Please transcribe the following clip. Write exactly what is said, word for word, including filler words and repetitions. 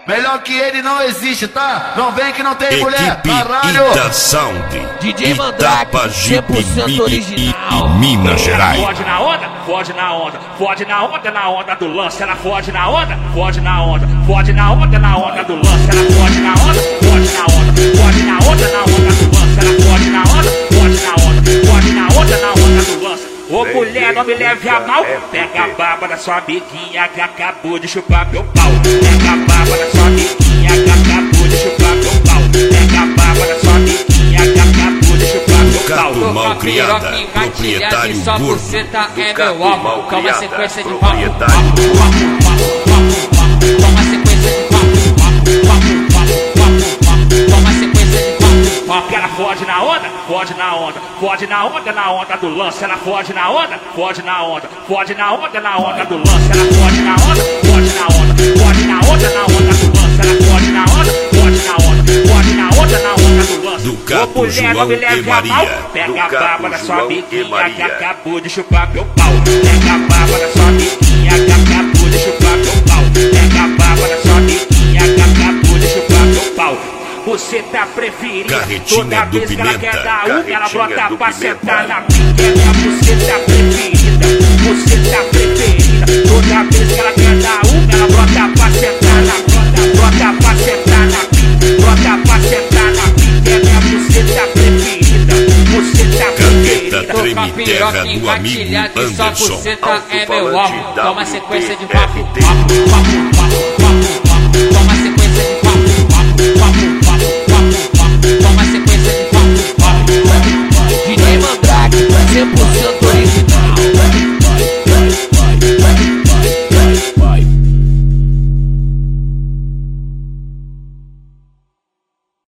Melhor que ele não existe, tá? Não vem que não tem Equipe mulher, caralho! Ita Sound, D J Mandrake, cem por cento original. Minas Gerais. Fode na onda, fode na onda, fode na onda, na onda do lance. Ela fode na onda, fode na onda, fode na onda, na onda do lance. Ela fode na onda, fode na onda, fode na onda, na onda do lance. Ela fode na onda, fode na onda, fode na onda, na onda do lance. Ô mulher, não me leve a mal. Pega a baba da sua amiguinha que acabou de chupar meu pau. Pega a baba da sua amiguinha que acabou de chupar meu pau. Pega a baba da sua amiguinha que acabou de chupar meu pau. Gato mal criada, proprietário só gordo. você tá é Gato meu alvo. mal Calma, criada, sequência de papo. proprietário. Toma sequência de papo. Toma sequência de papo. Porque ela fode na onda, fode na onda, fode na onda, na onda do lance. Ela fode na onda, fode na onda, fode na onda, na onda do lance. Ela fode na onda, fode na onda, fode na onda, na onda do lance. Ela fode na onda, fode na onda, fode na onda, na onda do lance. Do Gato, Ô mulher, não me João leve e a mal. Maria. Pega Do a Gato, baba da sua João e amiguinha que Maria. acabou de chupar meu pau. Pega a baba da sua amiguinha que acabou de chupar meu pau. Pega a baba da sua amiguinha que acabou de chupar meu pau. Você tá preferindo Carretinha toda do vez que ela Pimenta. quer dar uma, ela Carretinha brota do pra Pimenta. sentar na piqueta. Você tá preferida, você tá preferida. Toda vez que ela quer dar uma, ela brota pra sentar na brota, brota pra sentar na piqueta, brota pra sentar na piqueta. Você tá preferida, você tá Caneta preferida. treme terra do amigo E só Anderson. você tá é meu Alto-falante alvo. Toma sequência de W papo. T. Papo, papo, papo, papo, papo. Toma sequência de papo. Papo, papo, papo, papo, papo. Toma sequência de papo. Papo, papo. D J Mandrake, cem por cento